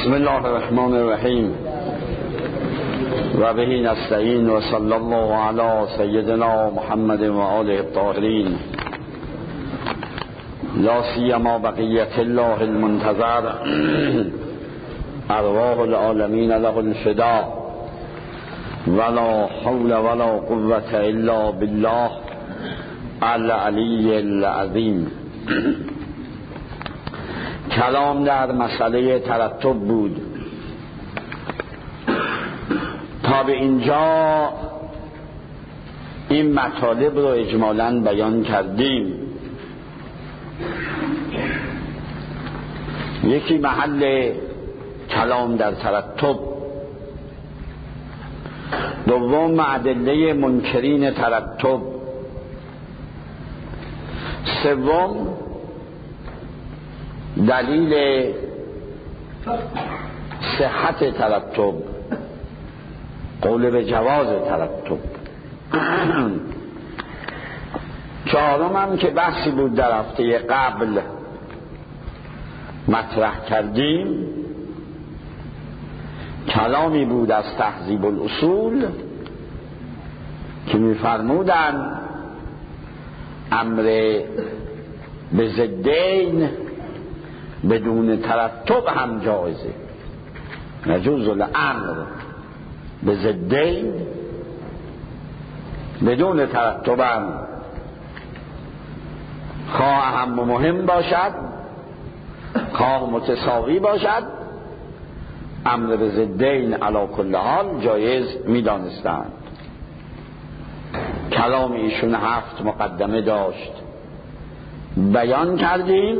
بسم الله الرحمن الرحیم و به نستعین و صلی الله علی سیدنا محمد و آله الطاهرین لا سیما بقیت الله المنتظر ارواح العالمین له الفداء ولا حول ولا قوة الا بالله العلی العظیم. کلام در مسئله ترتب بود. تا به اینجا این مطالب رو اجمالاً بیان کردیم. یکی محل کلام در ترتب، دوم ادله منکرین ترتب، سوم دلیل صحت ترتب، قول به جواز ترتب، چهارم هم که بحثی بود در هفته قبل مطرح کردیم، کلامی بود از تهذیب الاصول که می‌فرمودند امر به ضدین بدون ترتب هم جایزه. نجوز الامر به ضدین بدون ترتب هم خواه اهم و مهم باشد خواه متساوی باشد، امر به ضدین علی کل حال جایز می‌دانستند. کلام ایشون 7 مقدمه داشت، بیان کردیم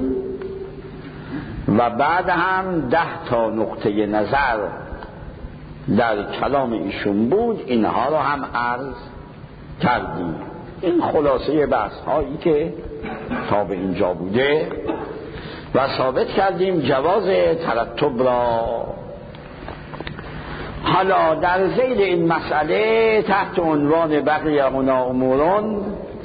و بعد هم 10 تا نقطه نظر در کلام ایشون بود، اینها رو هم عرض کردیم. این خلاصه بحث هایی که تا به اینجا بوده و ثابت کردیم جواز ترتب را. حالا در ذیل این مسئله تحت عنوان بقیه هنا امورون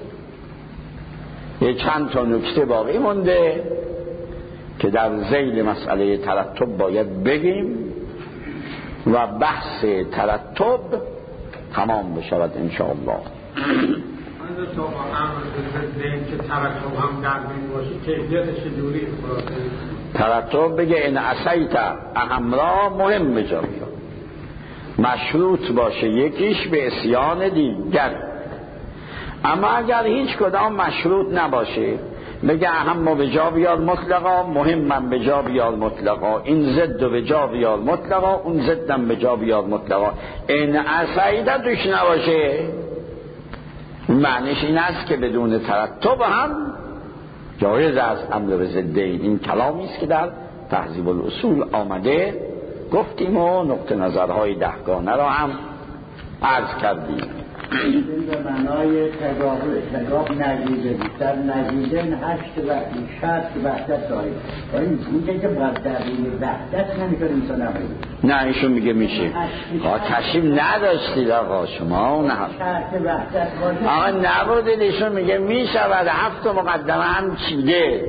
یه چند تا نکته باقی مونده که در ذیل مسئله ترتب باید بگیم و بحث ترتب تمام بشود انشاءالله. تو امر به ضدین که ترتب هم در بین باشه کیفیتش چجوری؟ ترتب بگه ان عصیت امرا مهم بجا بیاد، مشروط باشه یکیش به عصیان دیگر. اما اگر هیچ کدام مشروط نباشه بگه اهم به جا بیار مطلقا، مهمم به جا بیار مطلقا، این ضد به جا بیار مطلقا، اون ضدم به جا بیار مطلقا، این عصیده توش نباشه، معنیش این است که بدون ترتب هم جایز است امر به ضدین. این کلامی است که در تهذیب الاصول آمده، گفتیم و نقطه نظرهای 10 گانه را هم عرض کردیم. این به معنای تداخل نزیده بیشتر نزیده 8 و 60 وحدت داریم. این میگه که باید در این وحدت نمیکنه انسان نباید. نه ایشون میگه میشه. کشیم نداشتید آقا شما نه. آقا نبودید، ایشون میگه میشود 7 مقدمه هم چیده.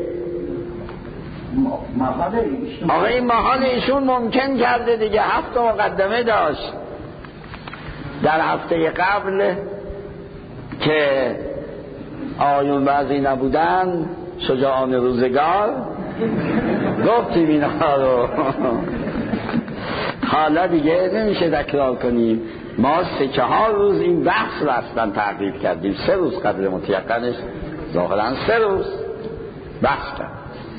آقا این محال ایشون ممکن کرده دیگه، 7 مقدمه داشت. در هفته قبل که آیون بعضی نبودن شجاعان روزگار گفتیم اینها رو. حالا دیگه نمیشه تکرار کنیم. ما 3-4 روز این بحث رو اصلا تعقیب کردیم. 3 روز قبل متیقنش ظاهرا 3 روز بحث کرد.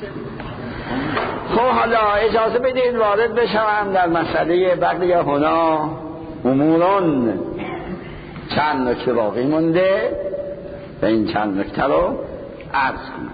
خب حالا اجازه بدین وارد بشم در مسئله بقیه هنا امورون. چند نکته باقی مونده و این چند نکته رو عرض کنم.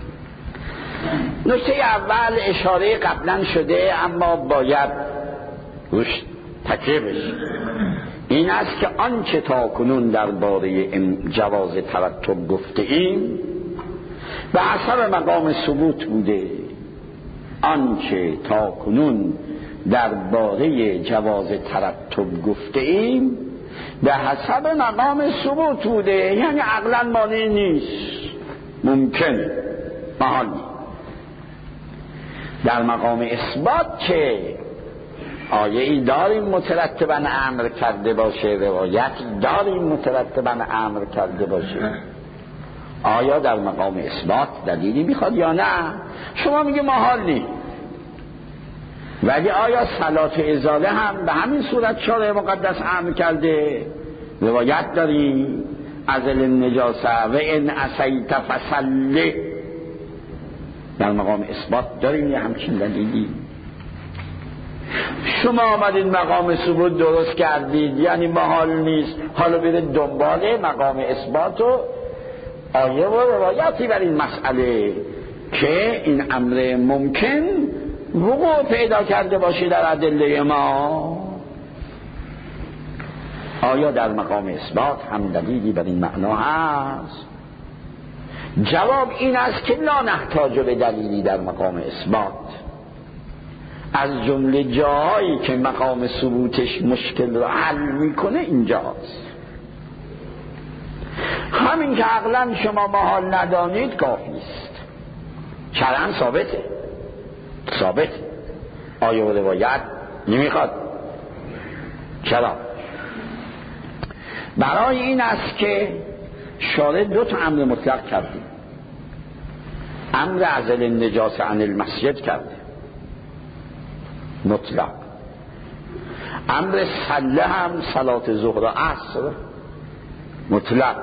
نکته اول اشاره قبلا شده اما باید روش تکیه بشه، این است که آنچه تا کنون درباره جواز ترتب گفته ایم به حسب مقام ثبوت بوده. آنچه تا کنون درباره جواز ترتب گفته ایم به حسب مقام ثبوت بوده، یعنی عقلا مانع نیست، ممکن محال. در مقام اثبات که آیه ای داریم مترتباً امر کرده باشه، روایتی داریم مترتباً امر کرده باشه. آیا در مقام اثبات دلیلی میخواد یا نه؟ شما میگه محال نیست. ولی آیا صلات ازاله هم به همین صورت شارع مقدس امر کرده؟ روایت داریم ازل النجاسه و ان عصیت فصل. در مقام اثبات داریم یه همچین دلیلی. شما آمدید مقام ثبوت درست کردید، یعنی محال نیست، حالا برید دنبال مقام اثبات و آیه و روایتی بر این مسئله که این امر ممکن وقوع پیدا کرده باشه در ادله ما. آیا در مقام اثبات هم دلیلی بر این معنا هست؟ جواب این است که لا نحتاج به دلیلی در مقام اثبات. از جمله جایی که مقام ثبوتش مشکل رو حل میکنه اینجاست. همین که عقلا شما محال ندانید کافی است. شرعاً ثابته. آیه و روایت نمیخواد. چرا؟ برای این است که شارع دو تا امر مطلق کرده. امر عزل النجاسه عن المسجد کرده مطلق، امر صله هم صلات ظهر و عصر مطلق.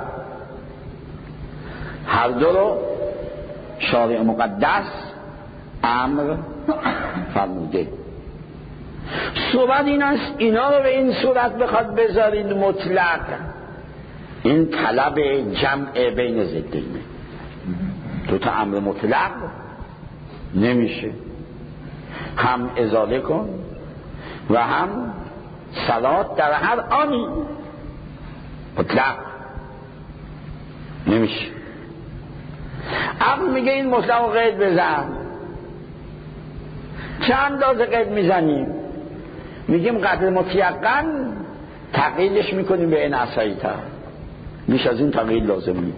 هر دو رو شارع مقدس امر فرموده. صورت این است اینا رو به این صورت بخواد بذارید مطلق، این طلب جمع بین ضدین. دو تا امر مطلق نمیشه، هم ازاله کن و هم صلات در هر آنی، مطلق نمیشه. عقل میگه این مطلق رو قید بزن. چه اندازه قید میزنیم؟ میگیم قدر مطلقاً تقییدش میکنیم به این عصایی‌تر، بیش از این تقیید لازم نیست.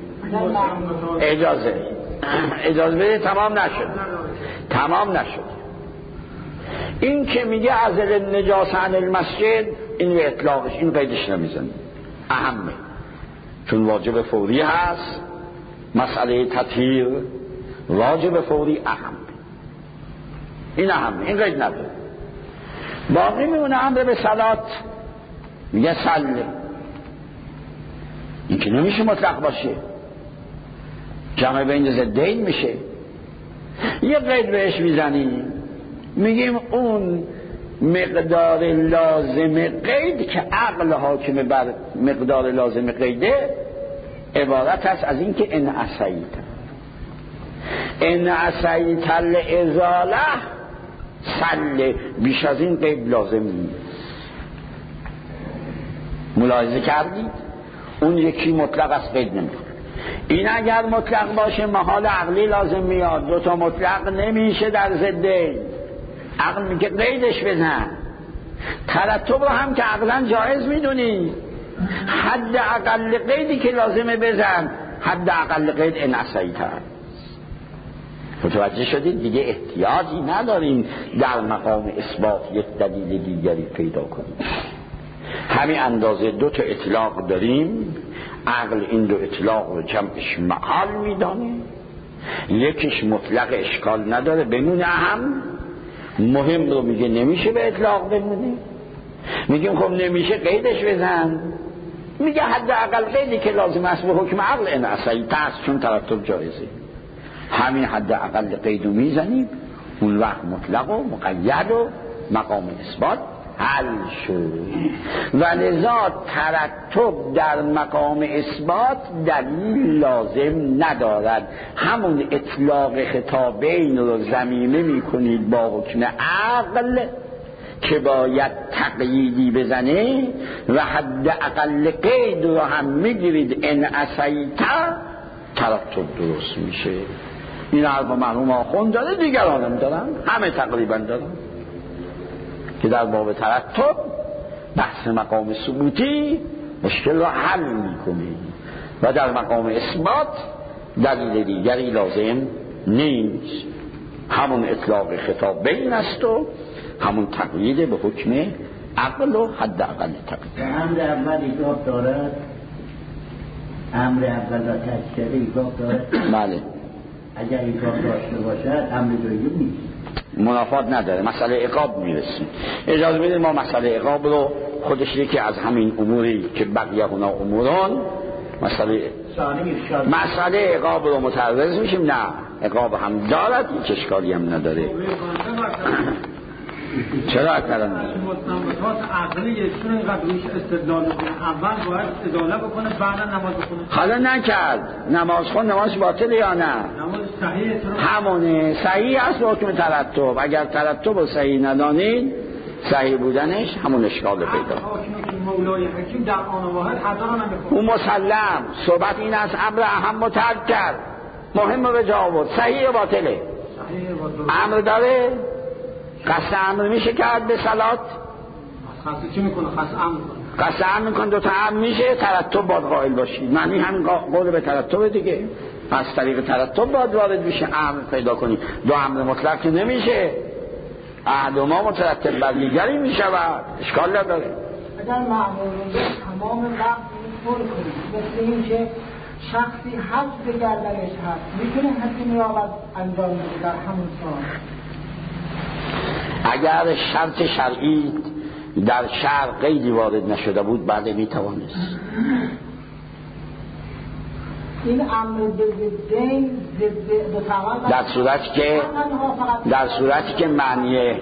اجازه بده. تمام نشد. این که میگه عزل النجاسه عن المسجد، این به اطلاقش این قیدش نمیزنیم، اهمه، چون واجب فوری هست. مسئله تطهیر واجب فوری اهم، این اهمه، این قید نداره. باقی میمونه امر به صلات، میگه صله. این که نمیشه مطلق باشه، جمع بین ضدین میشه. یه قید بهش میزنیم، میگیم اون مقدار لازم قید که عقل حاکم بر مقدار لازم قیده عبارت است از این که ان عصیت الازاله صله، بیش از این قید لازم نیست. ملاحظه کردید؟ اون یکی مطلق از قید نمیخواد. این اگر مطلق باشه محال عقلی لازم میاد. دو تا مطلق نمیشه در ضدین. عقل میگه قیدش بزن. ترتب رو هم که عقلا جایز میدونی، حد اقل قیدی که لازمه بزن، حد اقل قید ان عصیت. متوجه شدید؟ دیگه احتیاجی نداریم در مقام اثبات یک دلیل دیگری پیدا کنیم. همین اندازه دو تا اطلاق داریم، عقل این دو اطلاق رو جمعش محال میدانه، یکیش مطلق اشکال نداره بمونه، اهم مهم رو میگه نمیشه به اطلاق بمونه. میگیم خب نمیشه قیدش بزن، میگه حد اقل قیدی که لازم است به حکم عقل ان عصیت است، چون ترتب جایزه. همین حد اقل قید رو میزنیم، اون وقت مطلق و مقید و مقام اثبات حل شد. و لذا ترتب در مقام اثبات دلیل لازم ندارد. همون اطلاق خطابین رو ضمیمه میکنید با حکم عقل که باید تقییدی بزنه و حد اقل قید رو هم میگیرید ان عصیت، ترتب درست میشه. این حرف مرحوم آخوند داره، دیگران هم دارن، همه تقریبا دارن که در باب ترتب بحث مقام ثبوتی مشکل رو حل میکنه و در مقام اثبات دلیل دیگری لازم نیست. همون اطلاق خطاب بین است و همون تقیید به حکم عقل و حد اقل تقیید. امر اول ایجاب دارد، امر اول و تذکره ایجاب دارد. بله. اگر ایجاب داشته باشد امر دویم نیست، منافات نداره. مسئله عقاب میرسیم. اجازه بدید ما مسئله عقاب رو خودش یکی از همین اموری که بقیه هنا اموران مسئله عقاب رو متعرض میشیم. نه عقاب هم دارد، این اشکالی هم نداره. چرا اکرم مستنبطات عقلیه چون اینقدر روش استدلال کنه، اول باید استدلال بکنه بعدا نماز بکنه. حالا نکرد نماز خون، نماز باطله یا نه؟ نماز صحیحه. همونه صحیح است به حکم ترتب. اگر ترتب و صحیح ندانید صحیح بودنش همون اشکال پیدا. مولای حکیم در آن واحد حدا رو نمیخونه. اون مسلم صحبت این است امر اهم ترک کرد، مهم به جا آورد، صحیح و باطله. امر داره، قصد امر میشه کرد به صلات؟ قصد چی میکنه؟ قصد امر میکنه. دو تا امر میشه، ترتب باید قائل باشید. معنی همین قول به ترتب دیگه. از طریق ترتب باید وارد میشه امر پیدا کنید. دو امر مطلق که نمیشه، احدهما مترتب بر دیگری میشود، اشکال نداره. اگر معمولون تمام وقت پر کنید، مثل این که شخصی حج به گردنش هست، میتونه حج نیابت انجام بده در همون سال. اگر شرط شرعی در شرع قیدی وارد نشده بود بعد میتوانست. این امر ضدین در صورتی که معنی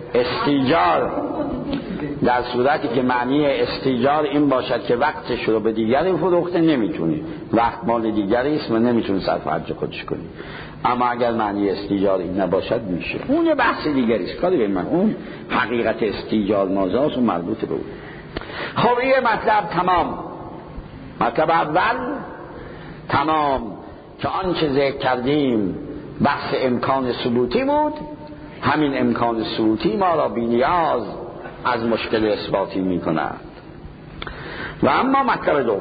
استیجار این باشد که وقتش رو به دیگری فروخته نمیتونی، وقت مال دیگری است و نمیتونه صرف حج خودش کنی. اما اگر معنی استیجار این نباشد میشه. اون بحث دیگری است، کاری به من. اون حقیقت استیجار مازاست و مربوط به اون. خب این مطلب تمام. مطلب اول تمام که آنچه ذکر کردیم بحث امکان ثبوتی بود. همین امکان ثبوتی ما را بی‌نیاز از مشکل اثباتی می کند. و اما مطلب دوم،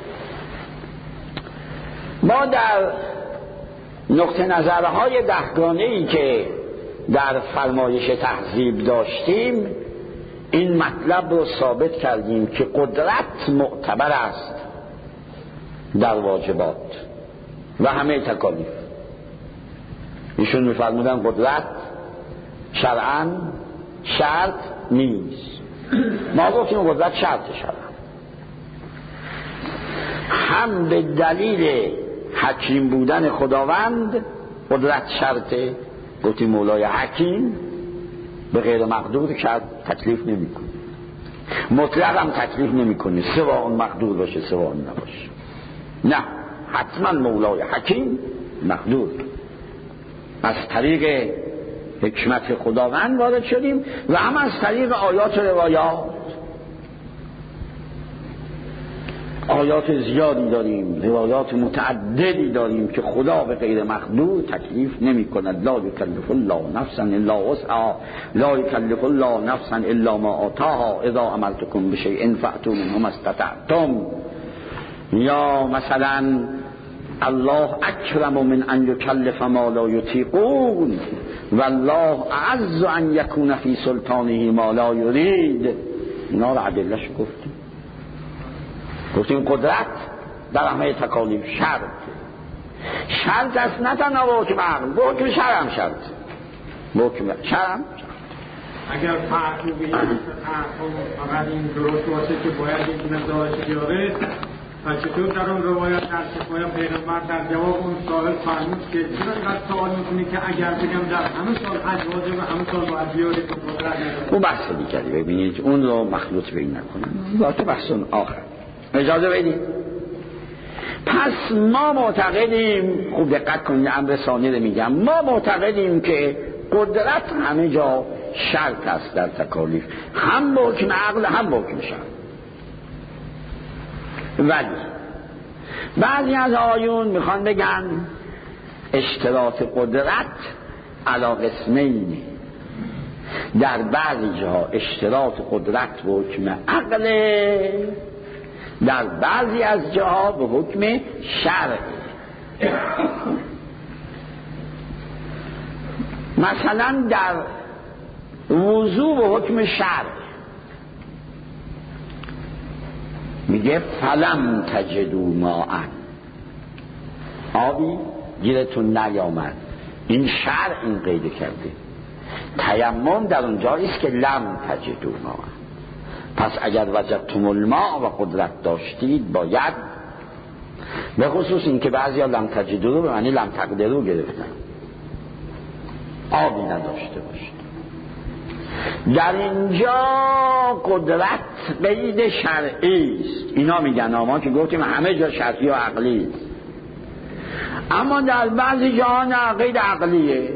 ما در نقطه نظرهای دهگانه‌ای که در فرمایش تهذیب داشتیم این مطلب رو ثابت کردیم که قدرت معتبر است در واجبات و همه تکالیف. ایشون می‌فرمودن قدرت شرعاً شرط نیست. ما گفتیم قدرت شرط شرعاً، هم به دلیل حکیم بودن خداوند قدرت شرطه. گفتیم مولای حکیم به غیر مقدور کرد تکلیف نمی‌کنه، مطلق هم تکلیف نمی‌کنه، سواء اون مقدور باشه سواء اون نباشه. نه، حتما مولای حکیم مقدور. از طریق حکمت خداوند وارد شدیم و هم از طریق آیات و روایات. آیات زیادی داریم، روایات متعددی داریم که خدا به غیر مقدور تکلیف نمی کند. لا یکلف الله نفسا الا وسعها، لا یکلف الله نفسا الا ما آتاها، اذا امرتکم بشیء فأتوا منه ما استطعتم. یا مثلا الله اکرم من ان یکلف ما لا یطیقون والله اعز ان یکون فی سلطانه ما لا یرید. اینا رو عدلش گفتیم قدرت در همه تکالیف شرط است، نه تنها به حکم عقل، به حکم شرع هم شرط. اگر تعقیبی فقط این درست باشه که باید یک مقدارش بیاره، و چطور در اون روایت در شفای پیغمبر در جواب اون سوال فرمود که چرا اینقدر سوال میکنی که اگر بگم در همه سال حج واجبه همه سال باید بیاری که قدرت نداره؟ اون بحث دیگری، ببینید اون رو مخلوط به این نکنم، با تو بحث اون آخر اجازه بدید. پس ما معتقدیم، خوب دقت کنید امر ثانی رو میگم، ما معتقدیم که قدرت همه جا شرط است در تکالیف، هم به حکم عقل هم به حکم شرع. ولی بعضی از آیون میخوان بگن اشتراط قدرت علی قسمین، در بعضی جاها اشتراط قدرت به حکم عقل، در بعضی از جاها به حکم شرع. مثلا در وضو به حکم شرع. میگه فلم تجدوا ماء، آبی گیرتون نیامد. این شرع این قید کرده. تیمم در اونجایی است که لم تجدوا ماء. پس اگر وجدتم الماء و قدرت داشتید باید، به خصوص این که بعضی ها لم تجدوا رو به معنی لم تقدروا گرفتن، آبی نداشته باشید. در اینجا قدرت قید شرعی است. اینا میگن، ما که گفتیم همه جا شرعی و عقلی است، اما در بعضی جاها نه، قید عقلیه.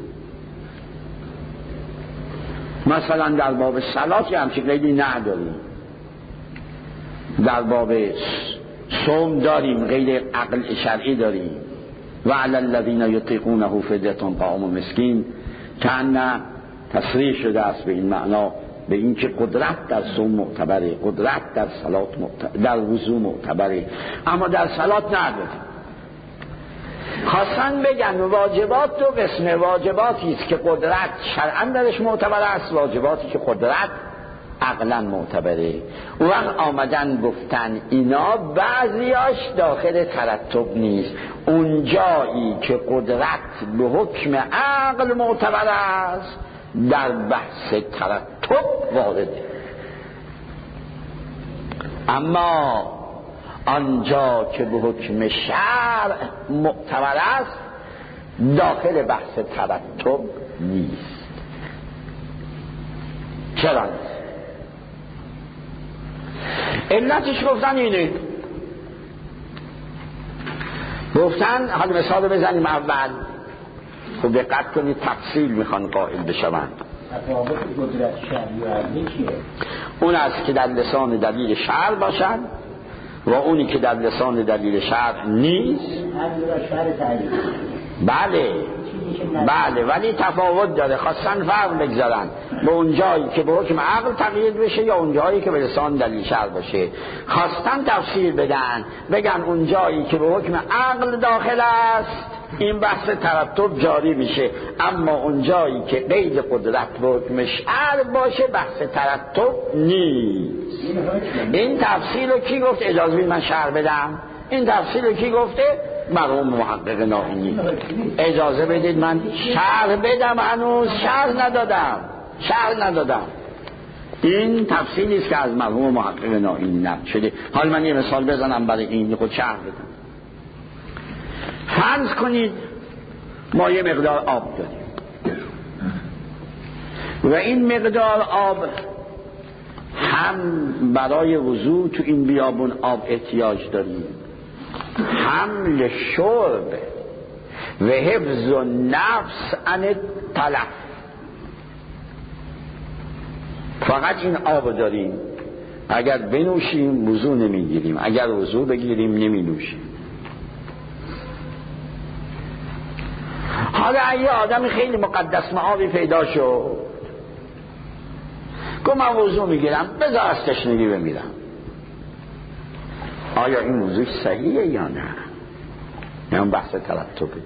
مثلا در باب صلات همچین قیدی نداریم، در باب صوم داریم قید عقل شرعی داریم، و علی الذین یطیقونه فدیة طعام مسکین، که نه تصریح شده است به این معنا، به این که قدرت در صوم معتبره، قدرت در صلات در وضو معتبره، اما در صلات نداریم. خواستن بگن واجبات دو قسمه، واجباتی است که قدرت شرعاً درش معتبر است، واجباتی که قدرت عقلاً معتبره. اون وقت آمدن گفتن اینا بعضیاش داخل ترتب نیست، اون جایی که قدرت به حکم عقل معتبر است در بحث ترتب وارده، اما آنجا که به حکم شرع معتبر است داخل بحث ترتب نیست. چرا نیست؟ علتش گفتن اینه، گفتن، حالا مثال رو بزنیم اول، خب دقت کنید تفصیل میخوان قائل بشوند. تفاوت قدرت شرعی و عقلی چیه؟ اون است که در لسان دلیل شرع باشن و اونی که در لسان دلیل شرع نیست. بله ولی تفاوت داره، خواستن فرق بگذارن به اون جایی که به حکم عقل تقیید بشه یا اون جایی که به لسان دلیل شرع باشه. خواستن تفسیر بدن، بگن اون جایی که به حکم عقل داخل است این بحث ترتب جاری میشه، اما اون جایی که قید قدرت به حکم شرع باشه بحث ترتب نیست. این تفسیر رو کی گفت؟ اجازه بدید من شرح بدم. این تفسیر رو کی گفته؟ مرحوم محقق نائینی. اجازه بدید من شرح بدم، هنوز شرح ندادم. این تفسیری است که از مرحوم محقق نائینی نقل شده. حال من یه مثال بزنم برای این خود شرح بدم. فرض کنید ما یه مقدار آب داریم و این مقدار آب هم برای وضو تو این بیابون آب احتیاج داریم، هم لشرب و حفظ النفس عن التلف. فقط این آب داریم، اگر بنوشیم وضو نمیگیریم، اگر وضو بگیریم نمی نوشیم. حالا یه آدم خیلی مقدس معابی پیدا شد، گفت من وضو میگیرم، بذار از تشنگی بمیرم. آیا این وضوش صحیحه یا نه؟ نه، اون بحث ترتبه.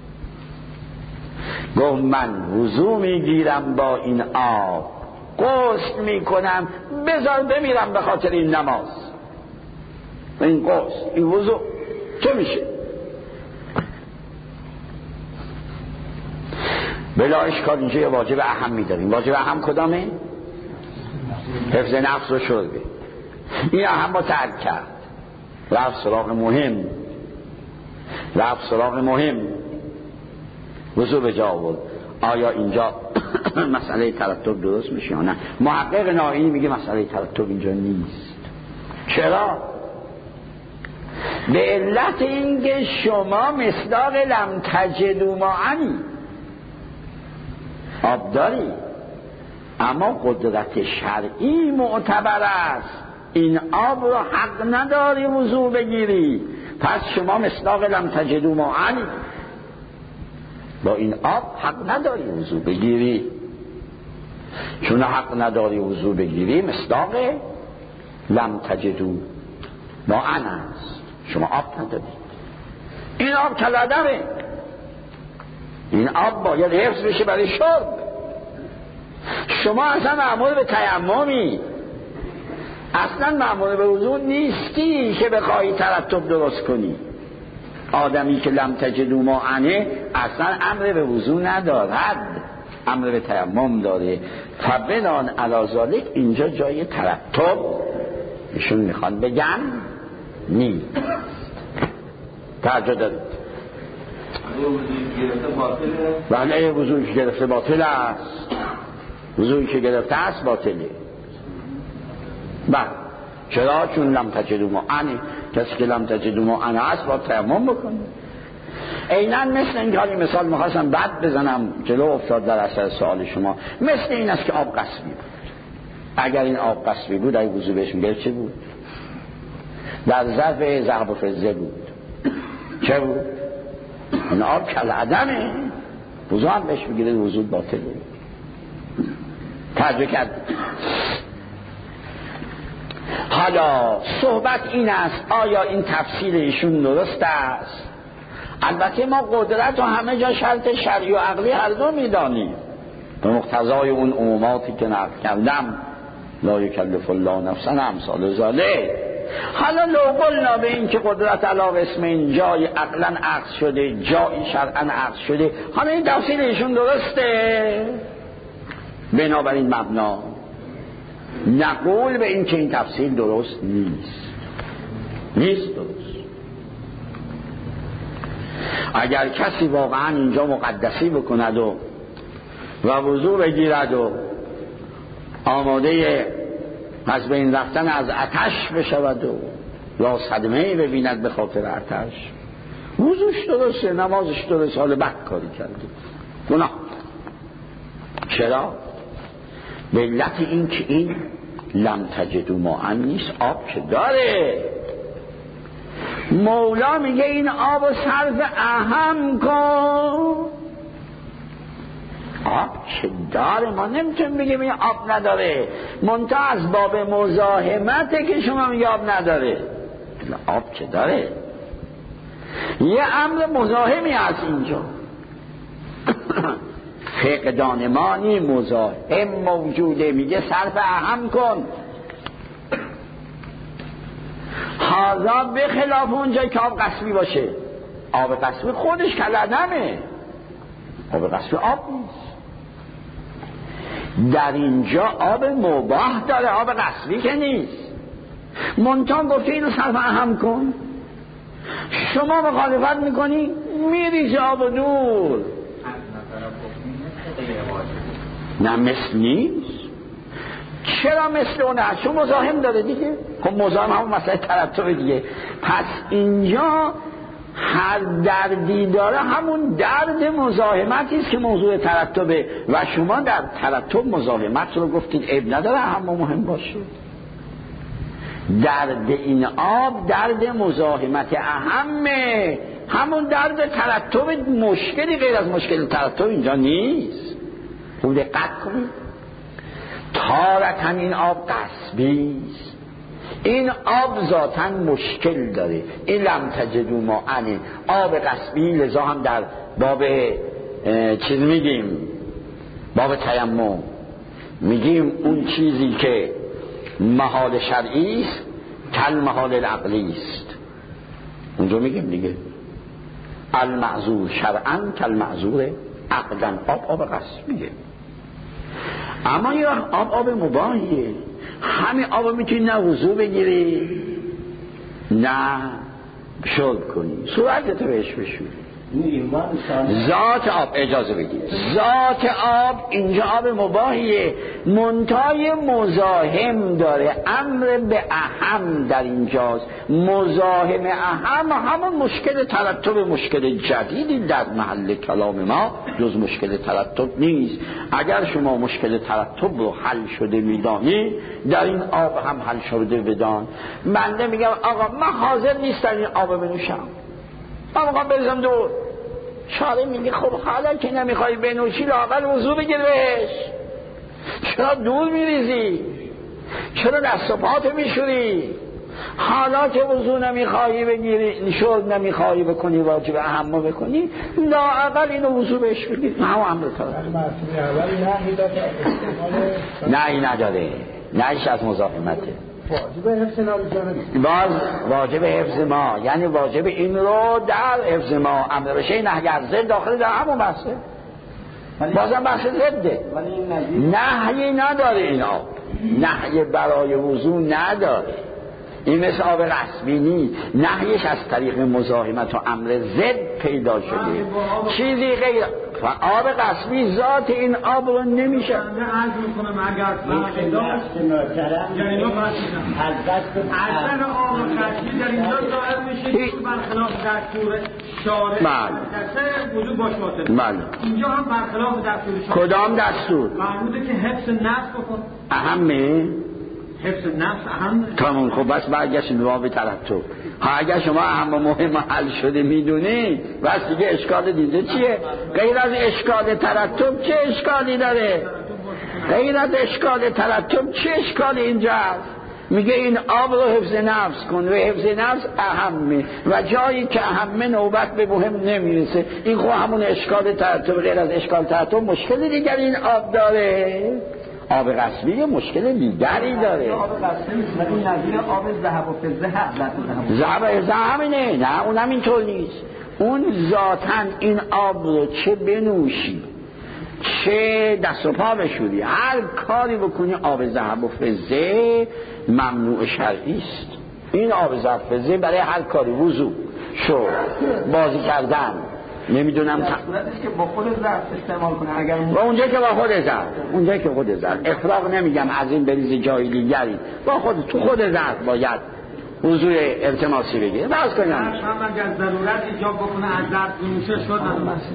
گفت من وضو میگیرم با این آب، غسل میکنم، بذار بمیرم به خاطر این نماز، این غسل، این وضو چه میشه؟ بلا اشکال اینجا یه واجب اهم میداریم. واجب اهم کدامه؟ حفظ نفس و شربه. این اهم با ترک کرد، رفت سراغ مهم وضو به جا آورد. آیا اینجا مسئله ترتب درست میشه یا نه؟ محقق نائینی میگه مسئله ترتب اینجا نیست. چرا؟ به علت اینکه شما مصداق لم تجدوا ماء آب داری، اما قدرت شرعی معتبر است، این آب رو حق نداری وضو بگیری، پس شما مصداق لم تجدوا ماء با این آب حق نداری وضو بگیری. چون حق نداری وضو بگیری مصداق لم تجدوا ماء است، شما آب ندارید. این آب کلادره، این آب باید حفظ بشه برای شرب. شما اصلا مأمور به تیممی، اصلا مأمور به وضو نیستی که بخوای ترتب درست کنی. آدمی که لم تجدوا ماء اصلا امر به وضو ندارد، امر به تیمم داره. فبنان علی ذالک اینجا جای ترتب ایشون میخوان بگن نیست. توجه دارید؟ بله وضوعی که گرفته باطل است، وضوعی که گرفته است باطله. بله چرا؟ چون لم تجدوا ماء، کسی که لم تجدوا ماء است با تیمم بکنه. عیناً مثل این کاری مثال میخواستم بعد بزنم جلو افتاد در اثر سوال شما، مثل این است که آب قصبی بود. اگر این آب قصبی بود اگه وضو بهش میگرفت چه بود؟ در ظرف ذهب و فضه بود، چه بود؟ این آب کالعدمه، وضو هم بهش میگیره، وضو باطله. توجه کرد؟ حالا صحبت این است آیا این تفسیر ایشون درست است؟ البته ما قدرت و همه جا شرط شرعی و عقلی هر دو میدانیم، به مقتضای اون عموماتی که نقل کردم، لا یکلف الله نفسا امثال ذلک. حالا لو قلنا به این که قدرت علاوه اسم این جای عقلا عقل شده، جایی شرعا عقل شده، حالا این تفسیر ایشون درسته؟ بنابراین مبنا نقول به این که این تفسیر درست نیست درست. اگر کسی واقعا اینجا مقدسی بکند و وضو بگیرد و آماده از بین رفتن از آتش بشود و یا صدمه‌ای ببیند به خاطر آتش، وضوش درسته، نمازش درسته، حال بد کاری کرده، گناه. چرا؟ به علت این که این لم تجدوا ماء نیست، آب که داره. مولا میگه این آب رو صرف اهم کن. آب که داره، ما نمیتونیم بگیم این آب نداره، منتها از باب مزاحمته که شما میگه آب نداره. آب که داره، یه امر مزاحمی هست اینجا. فقدانمانی مزاحم موجوده، میگه صرف اهم کن. حالا به خلاف اونجایی که آب قصبی باشه. آب قصبی خودش کالعدمه، آب قصبی آب نیست. در اینجا آب مباح داره، آب قصبی که نیست. منتها گفته اینو صرف اهم کن. شما مخالفت میکنی میریزی آب و دور. نه مثل نیست. چرا مثل اونه؟ چون مزاحم داره دیگه. خب مزاحم همون مسئله ترتب دیگه. پس اینجا هر دردی داره همون درد مزاحمتی است که موضوع ترتبه و شما در ترتب مزاحمت رو گفتید عیب نداره اما مهم باشه. درد این آب درد مزاحمت اهمه، همون درد ترتب. مشکلی غیر از مشکل ترتب اینجا نیست. خوب دقت کنید. تارتن این آب قصبی است، این آب ذاتاً مشکل داره. این لم تجدوا ماء آب قصبی، لذا هم در باب چیز میگیم، باب تیمم میگیم اون چیزی که محال شرعی است کل محال العقلی است. اونجا میگیم دیگه المعذور شرعاً کل معذور عقلاً. آب قصبیه. اما یه آب مباحیه. همین آب میتونی نه وضو بگیری نه شرب کنی، صورتت بهش بشوری. ذات آب، اجازه بدید، ذات آب اینجا آب مباحیه، منتهای مزاحم داره. امر به اهم در اینجاست. مزاحم اهم همون مشکل ترتب، مشکل جدیدی در محل کلام ما جز مشکل ترتب نیست. اگر شما مشکل ترتب رو حل شده میدانی، در این آب هم حل شده بدان. بنده میگم آقا من حاضر نیستم این آب بنوشم، من میخوام بریزم دور. شاره میگه خب حالا که نمیخوای بنوشی لااقل وضو بگیر بهش. چرا دور میریزی؟ چرا دست و پاتو میشوری؟ حالا که وضو نمیخواهی بگیری، شرب نمیخواهی بکنی، واجب اهمو بکنی، لااقل اینو وضو بهش بگیر. همه امر طارق. نهی نداره، نهیش از مزاحمته. باز واجب حفظ ما، یعنی واجب این رو در حفظ ما امر بشه، نهی از ضد داخل در همون بحثه. بازم بحث ضده. نهی نداره این آب، نهی برای وضو نداره. این مثل آب غصبی نیست، نهیش از طریق مزاحمت و امر ضد پیدا شده، چیزی غیر آب غصبی ذات این آب رو نمیشه. عرض میکنم اگر حضرت آب غصبی در اینجا ظاهر میشه که برخلاف دستور شارع وجود باش باطل، اینجا هم برخلاف دستور شارع. کدام دستور؟ معلومه که حفظ نفس بکن اهمه، حفظ نفس اهم. تمام. خب بس برگشت به باب ترتب. اگر شما اهم و مهم حل شده میدونی، بس دیگه اشکال دیگه چیه؟ غیر از اشکال ترتب چه اشکالی داره؟ غیر از اشکال ترتب چه اشکالی اینجا هست؟ میگه این آب رو حفظ نفس کن و حفظ نفس اهمه و جایی که اهمه نوبت به مهم نمیرسه. این خب همون اشکال ترتب. غیر از اشکال ترتب مشکل دیگر این آب داره. آب غصبی مشکل دیگری داره. آب غصبی نیست، ولی نظیر آب ذهب و فضه ذهب همینه. نه اونم اینطور نیست. اون ذاتن این آب رو چه بنوشی چه دست و پا بشوری، هر کاری بکنی آب ذهب و فضه ممنوع شرعی است. این آب ذهب و فضه برای هر کاری، وضو، شرب، بازی کردن، نمیدونم صورتش که با خود ظرف استعمال کنه. اگر با اونجا که با خود ظرف، اونجا که خود ظرف، افراغ نمیگم از این بریز جای دیگری، با خود تو خود ظرف باید وضوء التماسی بگیره. باز کنم هم اگر ضرورت ایجاب بکنه از ظرف نوشه شد،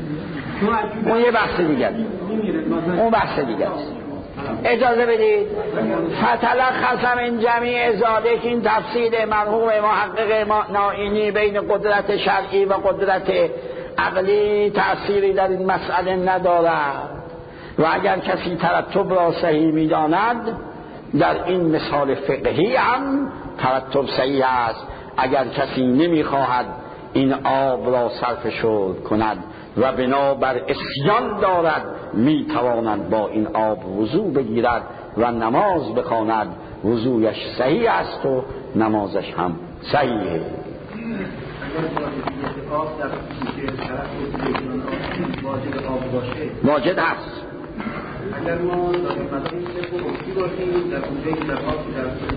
اون یه بحث دیگه، اون بحث دیگه است. اجازه بدید فتلخص من جمیع ذالک، این تفسیر مرحوم محقق نائینی بین قدرت شرعی و قدرت عقلی تأثیری در این مسئله ندارد و اگر کسی ترتب را صحیح می‌داند در این مثال فقهی هم ترتب صحیح است. اگر کسی نمی‌خواهد این آب را صرف شرب کند و بنابر عصیان دارد می‌تواند با این آب وضو بگیرد و نماز بخواند، وضویش صحیح است و نمازش هم صحیحه. واجد هست. اگر ما در مداریم که باشیم در اونجایی که در آبی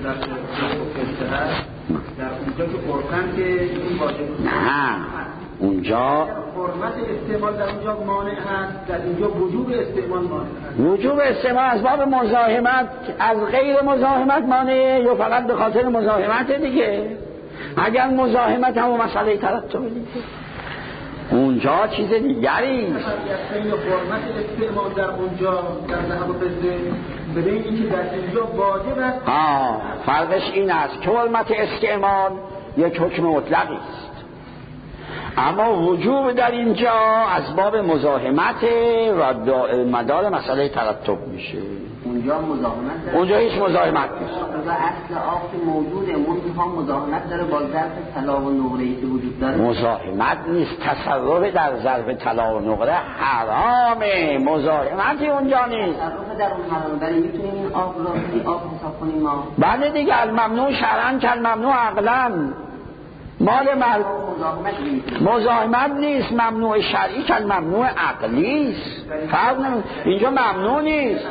در اونجا که قرقن که این واجد نه، اونجا حرمت استعمال در اونجا مانع هست، در اینجا وجوب استعمال مانع هست. وجوب استعمال اسباب مزاحمت از غیر مزاحمت مانع یا فقط به خاطر مزاحمت دیگه؟ اگر مزاحمت هم مسئله ترتب دیگه، اونجا چیز دیگری است. حرمت استعمال در اونجا در ذهب و فضه بدین اینکه در اینجا واجب است. فرقش این است که حرمت استعمال یک حکم مطلقی است، اما وجوب در اینجا اسباب مزاحمت و مدار مسئله ترتب میشه. اونجا مزاحمت داره، اونجا هیچ مزاحمت نیست و اصل آب که موجوده، منتها مزاحمت داره با ظرف طلا و نقره‌ای که وجود داره. مزاحمت نیست، تصرف در ظرف طلا و نقره حرامه، مزاحمتی اونجا نیست. تصرف در اون حرامه، ولی میتونیم این آب را این آب حساب کنیم ما. بله دیگه، الممنوع شرعاً که الممنوع عقلاً. مال مزاحمت نیست، ممنوع شرعی که ممنوع عقلی است. فرق نمیکنه، اینجا ممنوع نیست.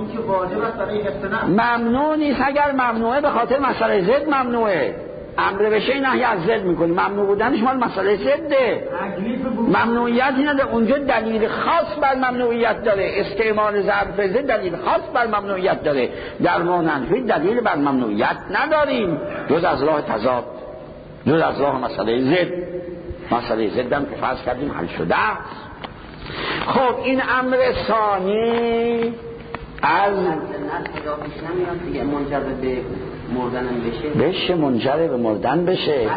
ممنوع نیست. اگر ممنوعه به خاطر مسئله ضد ممنوعه، امر بشه نهی از ضد میکنی، ممنوع بودنش مال مسئله ضده، ممنوعیتی نداره. اونجا دلیل خاص بر ممنوعیت داره، استعمال ضرب ضد دلیل خاص بر ممنوعیت داره. در منفی دلیل بر ممنوعیت نداریم جز از راه تضاد، جز از راه مسئله ضد. مسئله ضد هم که فرض کردیم حل شده است. خب این امر ثانی از منجر به مردن بشه، منجر به مردن بشه،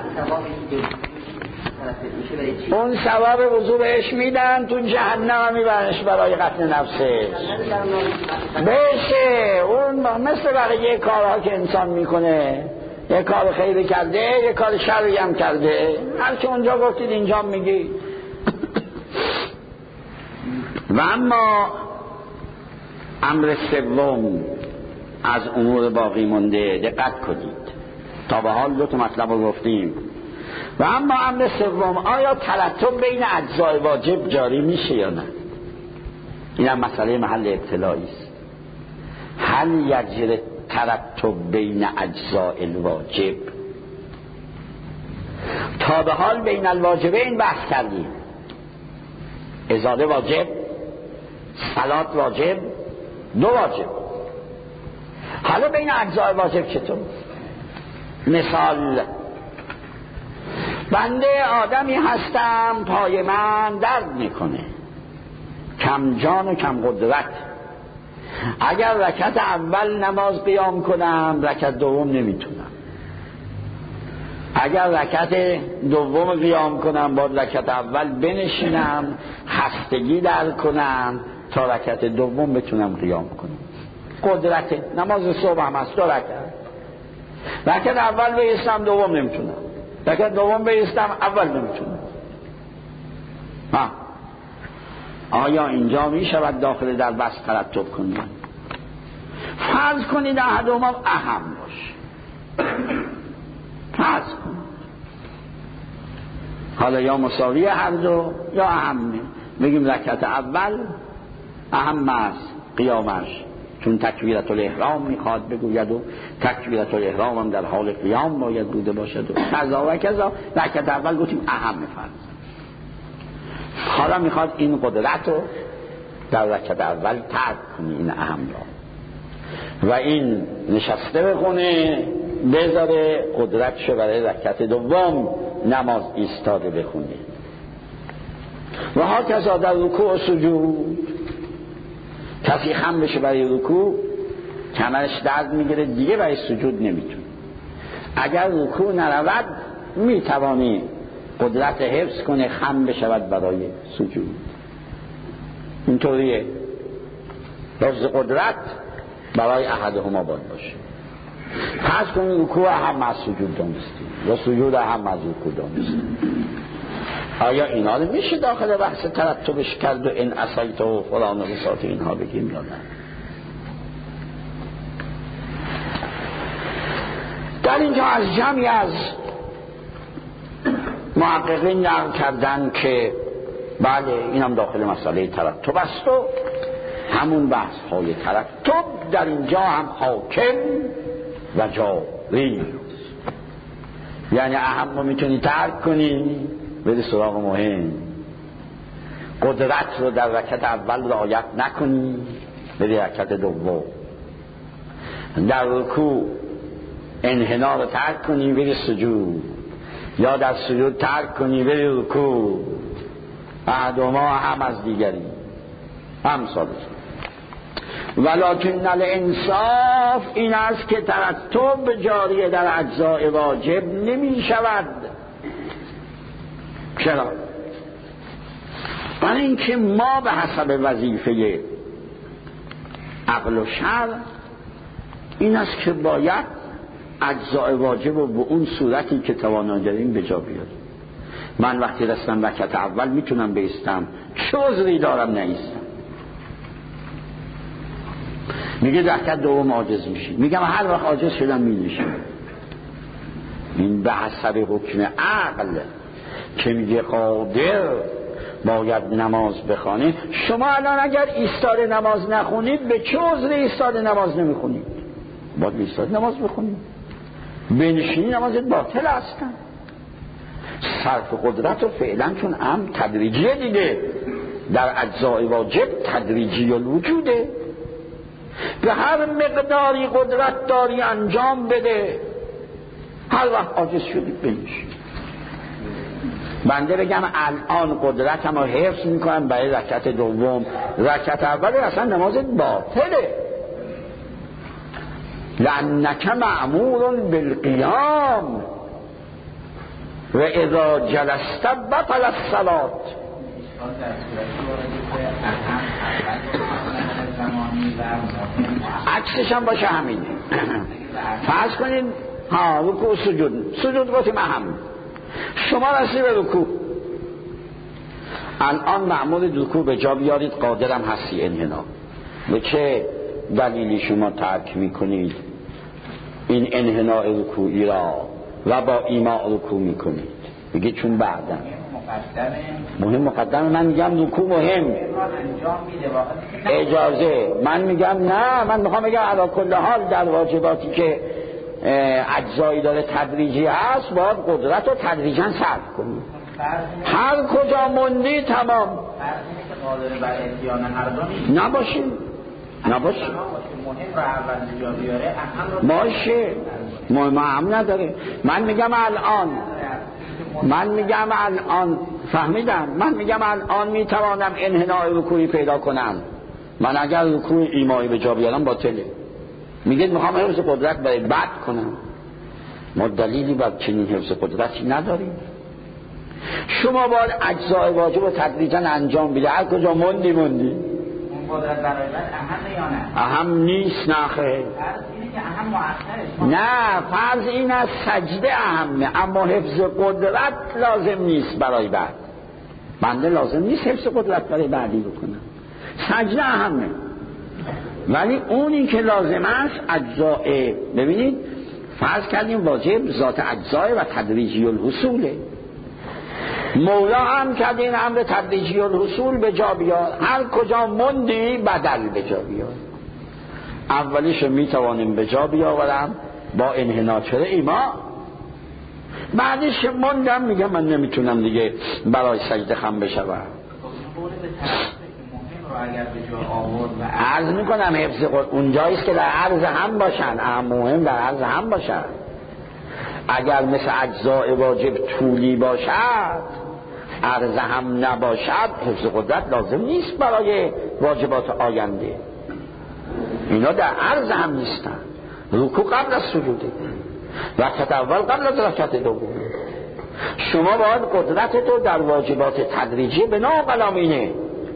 اون ثواب وضو بهش میدن، تو جهنم میبرنش برای قتل نفسش بشه. اون مثل بقیه کارها که انسان میکنه یه کار خیری کرده، یه کار شری هم کرده، هر چه اونجا گفتید اینجا میگی. و اما امر سوم از امور باقی مونده، دقت کنید، تا به حال دو تا مطلب رو گفتیم. و اما امر سوم، آیا ترتب بین اجزای واجب جاری میشه یا نه؟ این هم مسئله محل ابتلایی است. هل یجری ترتب بین اجزای الواجب؟ تا به حال بین الواجبین بحث کردیم، ازاله واجب، صلات واجب، دو واجب. حالا بین اجزای واجب چطور؟ مثال، بنده آدمی هستم پای من درد میکنه، کم جان و کم قدرت، اگر رکعت اول نماز قیام کنم رکعت دوم نمیتونم، اگر رکعت دوم قیام کنم با رکعت اول بنشینم خستگی در کنم تا رکعت دوم بتونم قیام کنم. قدرت نماز صبح هم هست، دو رکعت اول بایستم دوم نمیتونم، رکعت دوم بایستم اول نمیتونم. آیا اینجا می شود داخل در بس ترتب کنید؟ فرض کنید احدهما اهم باشه، فرض کنید حالا یا مساوی هر دو یا اهمه. بگیم رکعت اول اهم است قیامش، چون تکبیرت الاحرام میخواد بگوید و تکبیرت الاحرام هم در حال قیام باید بوده باشد و کذا و کذا. رکعت اول گفتیم اهم فرض. حالا میخواد این قدرت رو در رکعت اول ترک کنی، این اهم را، و این نشسته بخونه بذاره قدرتشو برای رکعت دوم نماز ایستاده بخونه. و ها کذا در رکوع و سجود، کسی خم بشه برای رکوع کمرش درد میگیره دیگه برای سجود نمیتونه، اگر رکوع نرود میتوانی قدرت حفظ کنه خم بشود برای سجود. اینطوریه، حفظ قدرت برای احدهما باید باشه. پس کنید رکوع اهم از سجود دانستیم یا سجود اهم از رکوع دانستیم. آیا اینا رو میشه داخل بحث ترتبش کرد و این اسایت و فلان و بساط اینها بگیم یا نه؟ در اینجا از جمعی از محققین نقل کردن که بله این هم داخل مسئله ترتب است و همون بحث های ترتب در اینجا هم حاکم و جاری، یعنی اهم رو میتونی ترک کنی بری سراغ مهم، قدرت رو در رکعت اول رعایت نکنی بری رکعت دوم، در رکوع انحنا رو ترک کنی بری سجود، یا در سجود ترک کنی بری رکوع. احدهما هم از دیگری هم سالس. ولکن الانصاف این است که ترتب جاری در اجزاء واجب نمی شود. چرا؟ برای اینکه ما به حسب وظیفه عقل و شرع این است که باید اجزاء واجب رو به اون صورتی که توانا داریم به جا بیاریم. من وقتی رسیدم رکعت اول میتونم بایستم، چه عذری دارم نایستم؟ میگه رکعت دوم عاجز میشی، میگم هر وقت عاجز شدم مینشم. این به حسب حکم عقل که میگه قادر باید نماز بخوانه. شما الان اگر ایستاده نماز نخونید به چه عذری ایستاده نماز نمیخونید؟ باید ایستاده نماز بخونید. بنشینی نمازت باطل هستن. صرف قدرت و فعلا چون تدریجیه دیگه، در اجزای واجب تدریجی الوجوده، به هر مقداری قدرت داری انجام بده، هر وقت عاجز شدی بنشین. بنده بگم الان قدرتم رو حفظ میکنم برای رکعت دوم، رکعت اول اصلا نمازت باطله، لأنک مأمور بالقیام و اذا جلست بطل الصلاة. عکسش هم باشه همینه. فرض کنید رکوع سجود گفتیم اهم. شما رسید به رکوع، الان مأمور رکوع به جا بیارید، قادرم هستی انحنا. به چه دلیلی شما ترک میکنید این انحناء رکوعی را و با ایماء رکوع میکنید؟ میگه چون بعدم مهم مقدمه. من میگم رکوع مهم اجازه، من میگم نه، من میخوام بگم علی کل حال در واجباتی که اجزایی داره تدریجی هست باید قدرت رو تدریجا صرف کنید. هر کجا مندی تمام نباشه باشه، مهم نداره. من میگم الان فهمیدم، من میگم الان میتوانم انحناء رکوعی پیدا کنم. من اگر رکوع ایمایی به جا بیارم باطله. میگید میخوام حفظ قدرت برای بعد کنم، ما دلیلی بر چنین حفظ قدرتی نداریم. شما باید اجزای واجب رو تدریجا انجام بده. هر کجا مندی اون قدرت برای بعد اهم یا نه؟ اهم نیست. نه خیر، نه، فرض این است سجده اهمه، اما حفظ قدرت لازم نیست برای بعد. بنده لازم نیست حفظ قدرت برای بعدی بکنم، سجده اهمه. ولی اونی که لازم است اجزاء. ببینید فرض کردیم واجب ذات اجزاء و تدریجی الحصوله. مولا هم کرده این امر تدریجی الحصول به جا بیار. هر کجا مندی بدل به جا بیار. اولیش میتوانیم به جا بیاورم با انحناء چرا ایما، بعدش مندم میگم من نمیتونم دیگه برای سجده خم بشوم. عرض میکنم حفظ اونجاییست که در عرض هم باشن، مهم در عرض هم باشن. اگر مثل اجزاء واجب طولی باشد، عرض هم نباشد، حفظ قدرت لازم نیست برای واجبات آینده. اینا در عرض هم نیستن. رکوع قبل از سجوده، رکعت اول قبل از رکعت دوم. شما باید قدرت تو در واجبات تدریجی بنا قلامینه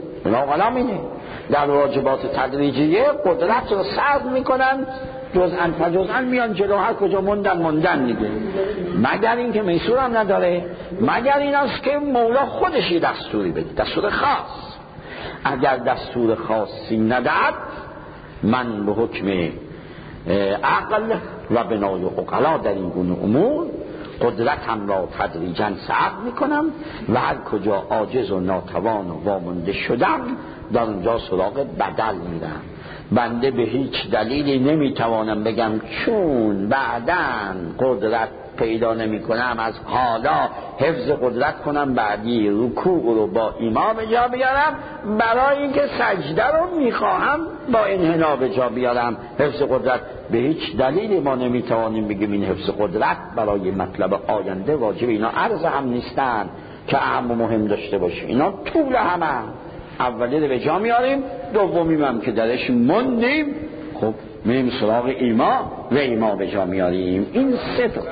در واجبات تدریجیه قدرت رو صرف میکنن، جزءاً میان جلو، هر کجا موندن دیگه. مگر این که میسور هم نداره، مگر این است که مولا خودش یه دستوری بده، دستور خاص. اگر دستور خاصی ندهد، من به حکم عقل و بنای عقلا در این گونه امور قدرتم را تدریجاً صرف میکنم و هر کجا عاجز و ناتوان و وامانده شدم در اونجا سراغ بدل میرم. بنده به هیچ دلیلی نمیتوانم بگم چون بعداً قدرت پیدا نمی کنم از حالا حفظ قدرت کنم بعدی رکوع رو با ایما به جا بیارم، برای اینکه سجده رو میخواهم با انحناء به جا بیارم. حفظ قدرت به هیچ دلیلی ما نمیتوانیم بگیم این حفظ قدرت برای مطلب آینده واجب. اینا عرض هم نیستن که اهم و مهم داشته باشه، اینا طول همه. اولی رو به جا میاریم، دومی هم که درش مندیم خب میریم سراغ ایما و ایما به جا میاریم. این سه تا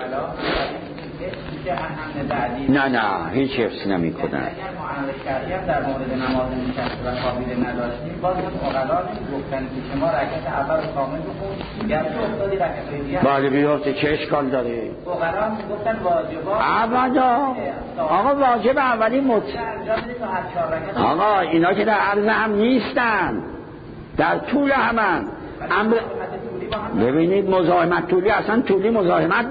نه هیچ حفظ نمی کنن. اگر معامله شرعی هم در مورد نماز نشست و خوابیده نداشتیم، باز هم اقلا گفتن که شما رکعت اول کامل بخون، گر تو افتادی رکعت دیگه بله بیفته، چه اشکال داره؟ اقلا گفتن واجبات ابدا. آقا واجب اولی آقا اینا که در عرض هم نیستن، در طول همن. امر ببینید مزاحمت طولی اصلا طولی مزاحمت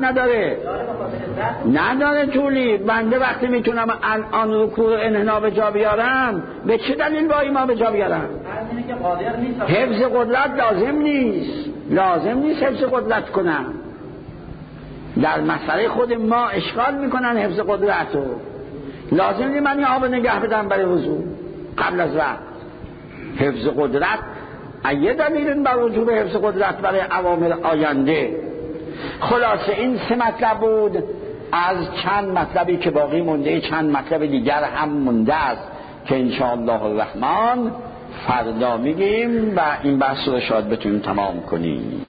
نداره طولی. بنده وقتی میتونم الان رکوع انحناء به جا بیارم، به چه دلیل با ایما به جا بیارم؟ حفظ قدرت لازم نیست حفظ قدرت کنم. در مسئله خود ما اشکال میکنن حفظ قدرت رو. لازم نیست من یه آب نگه بدم برای وضو قبل از وقت. حفظ قدرت یه دلیل بر وجوب حفظ قدرت برای اوامر آینده. خلاصه این سه مطلب بود از چند مطلبی که باقی مونده. چند مطلب دیگر هم مونده است که انشاءالله الرحمن فردا میگیم و این بحث رو شاید بتونیم تمام کنیم.